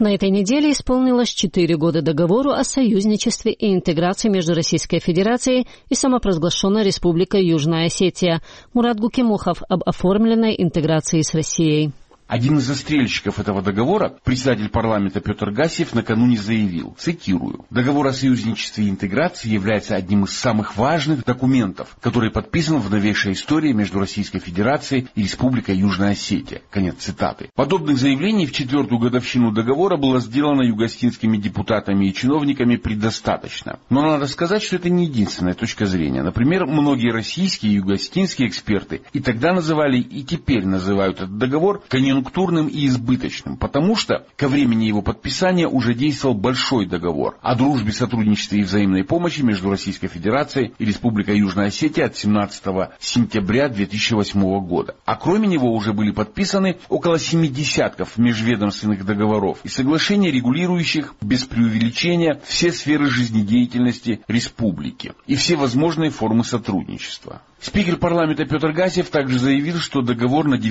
На этой неделе исполнилось 4 года договору о союзничестве и интеграции между Российской Федерацией и самопровозглашенной Республикой Южная Осетия. Мурат Гукимухов об оформленной интеграции с Россией. Один из застрельщиков этого договора, председатель парламента Петр Гассиев, накануне заявил, цитирую, «Договор о союзничестве и интеграции является одним из самых важных документов, который подписан в новейшей истории между Российской Федерацией и Республикой Южная Осетия». Конец цитаты. Подобных заявлений в 4-ю годовщину договора было сделано югоостинскими депутатами и чиновниками предостаточно. Но надо сказать, что это не единственная точка зрения. Например, многие российские и югоостинские эксперты и тогда называли, и теперь называют этот договор конъюнктурным и избыточным, потому что ко времени его подписания уже действовал большой договор о дружбе, сотрудничестве и взаимной помощи между Российской Федерацией и Республикой Южная Осетия от 17 сентября 2008 года. А кроме него уже были подписаны около 70 межведомственных договоров и соглашений, регулирующих без преувеличения все сферы жизнедеятельности республики и все возможные формы сотрудничества. Спикер парламента Петр Гассиев также заявил, что договор на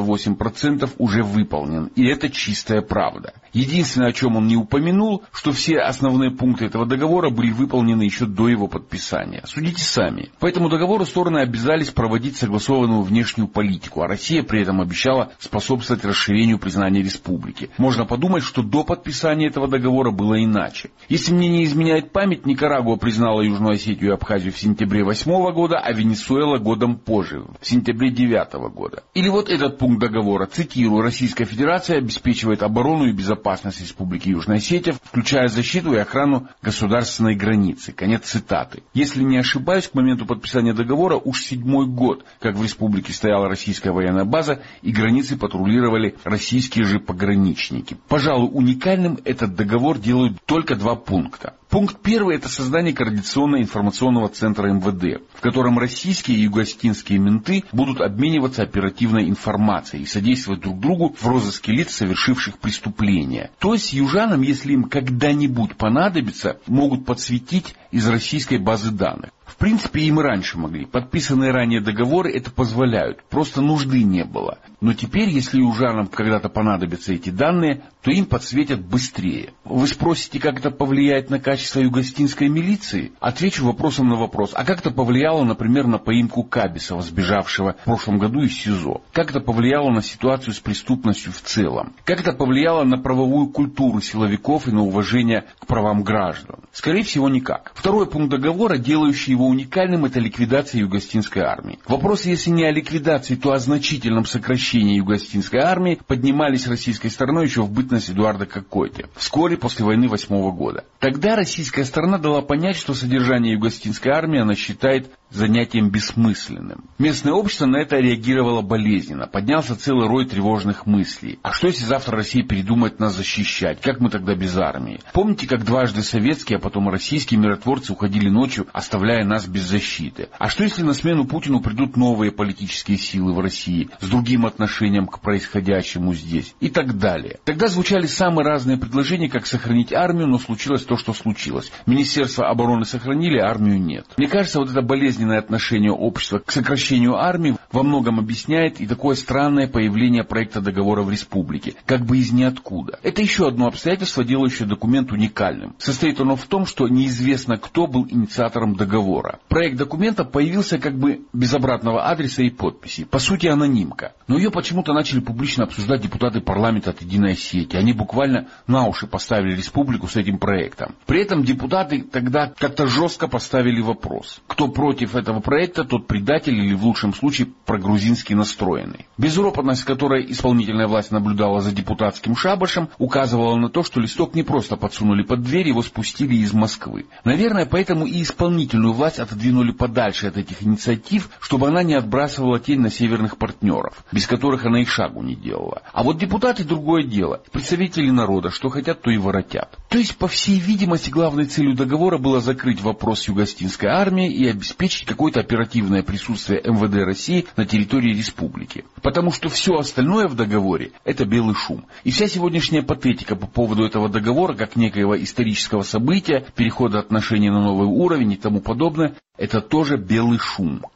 98% уже выполнен, и это чистая правда. Единственное, о чем он не упомянул, что все основные пункты этого договора были выполнены еще до его подписания. Судите сами. По этому договору стороны обязались проводить согласованную внешнюю политику, а Россия при этом обещала способствовать расширению признания республики. Можно подумать, что до подписания этого договора было иначе. Если мне не изменяет память, Никарагуа признала Южную Осетию и Абхазию в сентябре 2008 года, а Венесуэла годом позже, в сентябре 2009 года. Или вот этот пункт договора, цитирую, «Российская Федерация обеспечивает оборону и безопасность Республики Южная Осетия, включая защиту и охрану государственной границы». Конец цитаты. Если не ошибаюсь, к моменту подписания договора уж 7-й год, как в республике стояла российская военная база и границы патрулировали российские же пограничники. Пожалуй, уникальным этот договор делают только 2 пункта. Пункт 1 – это создание координационно-информационного центра МВД, в котором российские и югоостинские менты будут обмениваться оперативной информацией и содействовать друг другу в розыске лиц, совершивших преступления. То есть южанам, если им когда-нибудь понадобится, могут подсветить из российской базы данных. В принципе, им и раньше могли. Подписанные ранее договоры это позволяют. Просто нужды не было. Но теперь, если южанам когда-то понадобятся эти данные, то им подсветят быстрее. Вы спросите, как это повлияет на качество югоостинской милиции? Отвечу вопросом на вопрос. А как это повлияло, например, на поимку Кабисова, сбежавшего в прошлом году из СИЗО? Как это повлияло на ситуацию с преступностью в целом? Как это повлияло на правовую культуру силовиков и на уважение к правам граждан? Скорее всего, никак. Второй пункт договора, делающий его уникальным, это ликвидация югоостинской армии. Вопросы, если не о ликвидации, то о значительном сокращении югоостинской армии поднимались российской стороной еще в бытность Эдуарда Кокойты, вскоре после войны 2008 года. Тогда российская сторона дала понять, что содержание югоостинской армии она считает занятием бессмысленным. Местное общество на это реагировало болезненно. Поднялся целый рой тревожных мыслей. А что если завтра Россия передумает нас защищать? Как мы тогда без армии? Помните, как дважды советские, а потом и российские миротворцы уходили ночью, оставляя нас без защиты? А что если на смену Путину придут новые политические силы в России с другим отношением к происходящему здесь? И так далее. Тогда звучали самые разные предложения, как сохранить армию, но случилось то, что случилось. Министерство обороны сохранили, а армию нет. Мне кажется, вот это болезненное отношение общества к сокращению армии во многом объясняет и такое странное появление проекта договора в республике, как бы из ниоткуда. Это еще одно обстоятельство, делающее документ уникальным. Состоит оно в том, что неизвестно, кто был инициатором договора. Проект документа появился как бы без обратного адреса и подписи. По сути, анонимка. Но ее почему-то начали публично обсуждать депутаты парламента от Единой Осетии. Они буквально на уши поставили республику с этим проектом. При этом депутаты тогда как-то жестко поставили вопрос. Кто против этого проекта, тот предатель или в лучшем случае прогрузински настроенный. Безропотность, с которой исполнительная власть наблюдала за депутатским шабашем, указывала на то, что листок не просто подсунули под дверь, его спустили из Москвы. Наверное, поэтому и исполнительную власть отодвинули подальше от этих инициатив, чтобы она не отбрасывала тень на северных партнеров, без которых она и шагу не делала. А вот депутаты — другое дело. Представители народа, что хотят, то и воротят. То есть, по всей видимости, главной целью договора было закрыть вопрос югоостинской армии и обеспечить какое-то оперативное присутствие МВД России на территории республики. Потому что все остальное в договоре – это белый шум. И вся сегодняшняя патетика по поводу этого договора, как некоего исторического события, перехода отношений на новый уровень и тому подобное, это тоже белый шум.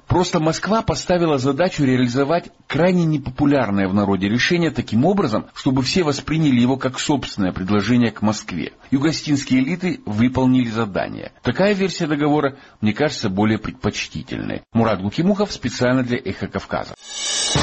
Просто Москва поставила задачу реализовать крайне непопулярное в народе решение таким образом, чтобы все восприняли его как собственное предложение к Москве. Югостинские элиты выполнили задание. Такая версия договора, мне кажется, более предпочтительной. Мурат Гукимухов специально для «Эхо Кавказа».